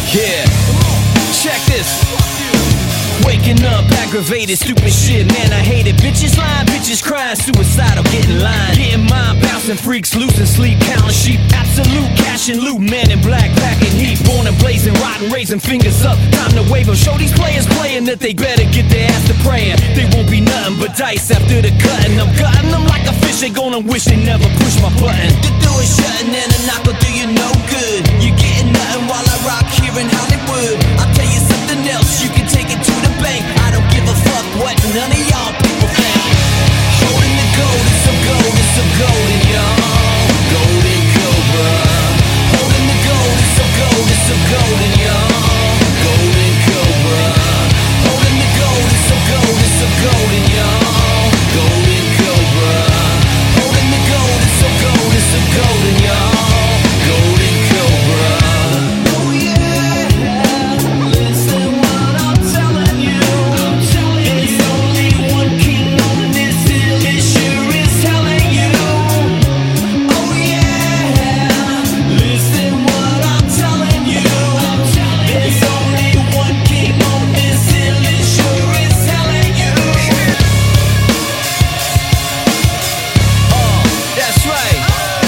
Yeah, check this. Waking up, aggravated, stupid shit, man, I hate it. Bitches lying, bitches crying, suicidal, getting lined. Getting mind, bouncing freaks, losing sleep, counting sheep. Absolute cash and loot, man in black, packing heat. Born and blazing, rotten, raising fingers up. Time to wave them, show these players playing that they better get their ass to praying. They won't be nothing but dice after the cutting. I'm gutting them like a fish, they gonna wish they never push my button. The door is shutting and a knock will do you no good. You're getting nothing while I rock here in Hollywood. I'll tell you something else, you can take it to the bank. I don't give a fuck what none of y'all people think. Holding the gold, it's so gold, it's so golden, y'all. Golden Cobra. Holding the gold, it's so gold, it's so golden, y'all. Golden Cobra. Holding the gold, it's so gold, it's so golden, y'all. Golden Cobra. Holding the gold, it's so gold, it's so golden, y'all. Golden Cobra. Oh yeah, listen what I'm telling you. There's only one king on this hill, it sure is telling you. Oh yeah, listen what I'm telling you. There's only one king on this hill, it sure is telling you. That's right.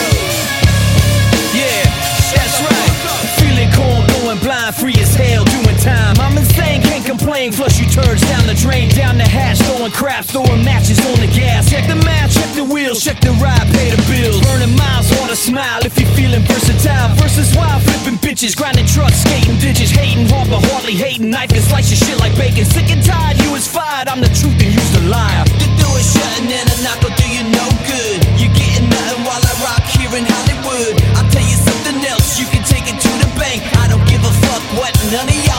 Yeah, that's right. Feeling cold, going blind, free as hell, doing time. I'm insane, can't complain. Flush you turds down the drain, down the hatch, throwing craps, throwing matches on the gas. Check the match, check the wheels, check the ride, pay the bills. Burning miles, want to smile if you're feeling versatile. Versus wild, flipping bitches, grinding trucks, skating ditches, hating hard but hardly hating. Knife and slice your shit like bacon. Sick and tired, you was fired. I'm the truth and you's the liar. The door is shutting and a knock will do you no good. You're getting nothing while I rock here in Hollywood. I'll tell you something else, you can take it to the bank. I don't give a fuck what none of y'all